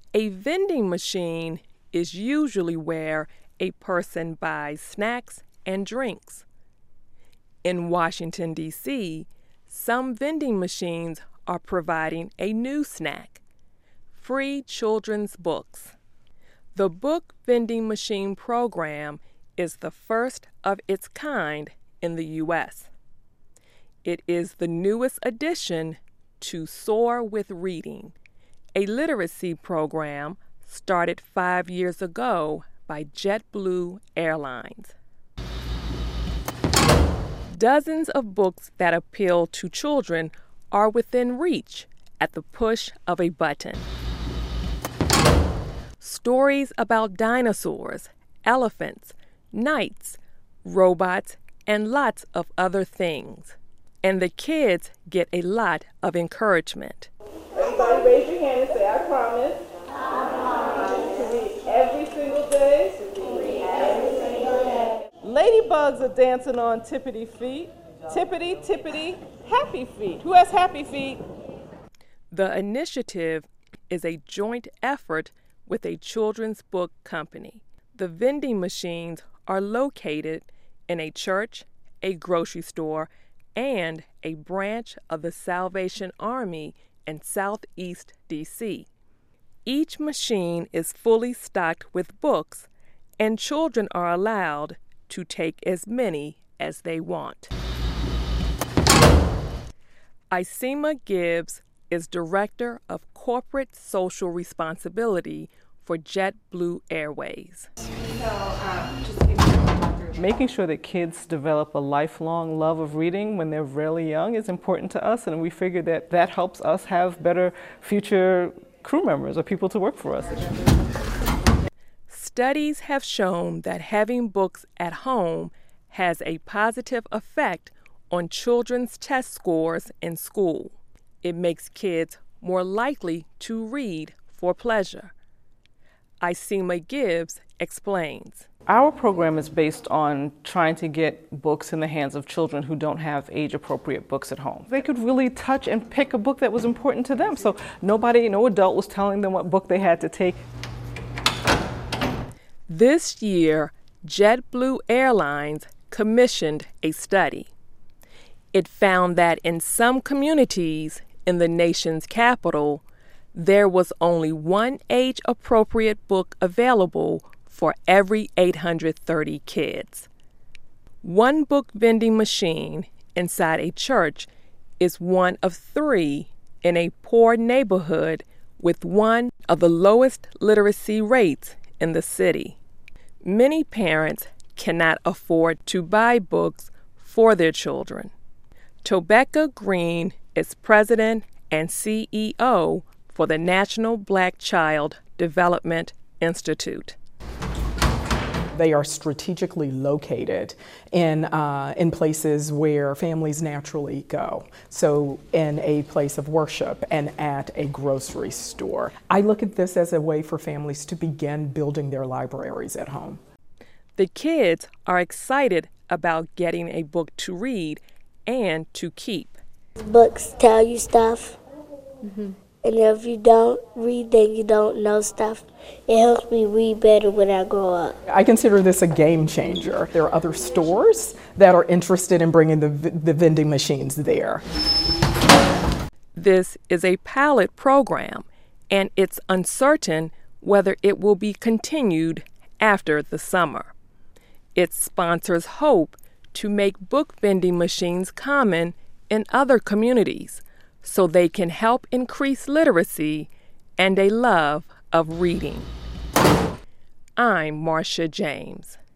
A vending machine is usually where a person buys snacks and drinks. In Washington, D.C., some vending machines are providing a new snack: free children's books. The book vending machine program is the first of its kind in the U.S. It is the newest addition to Soar with Reading, a literacy program started 5 years ago by JetBlue Airlines. Dozens of books that appeal to children are within reach at the push of a button. Stories about dinosaurs, elephants, knights, robots, and lots of other things. And the kids get a lot of encouragement. Everybody raise your hand and say, I promise. I promise. To read every single day. Ladybugs are dancing on tippity feet. Tippity, tippity, happy feet. Who has happy feet? The initiative is a joint effort with a children's book company. The vending machines are located in a church, a grocery store, and a branch of the Salvation Army in Southeast D.C. Each machine is fully stocked with books, and children are allowed to take as many as they want. Isema Gibbs is Director of Corporate Social Responsibility for JetBlue Airways. Making sure that kids develop a lifelong love of reading when they're really young is important to us, and we figure that that helps us have better future crew members or people to work for us. Studies have shown that having books at home has a positive effect on children's test scores in school. It makes kids more likely to read for pleasure. Isema Gibbs explains. Our program is based on trying to get books in the hands of children who don't have age-appropriate books at home. They could really touch and pick a book that was important to them, so no adult was telling them what book they had to take. This year, JetBlue Airlines commissioned a study. It found that in some communities in the nation's capital, there was only one age-appropriate book available for every 830 kids. One book vending machine inside a church is one of 3 in a poor neighborhood with one of the lowest literacy rates in the city. Many parents cannot afford to buy books for their children. Tobecca Green is president and CEO for the National Black Child Development Institute. They are strategically located in places where families naturally go. So in a place of worship and at a grocery store. I look at this as a way for families to begin building their libraries at home. The kids are excited about getting a book to read and to keep. Books tell you stuff. Mm-hmm. And if you don't read, then you don't know stuff. It helps me read better when I grow up. I consider this a game changer. There are other stores that are interested in bringing the vending machines there. This is a pilot program, and it's uncertain whether it will be continued after the summer. Its sponsors hope to make book vending machines common in other communities, so they can help increase literacy and a love of reading. I'm Marcia James.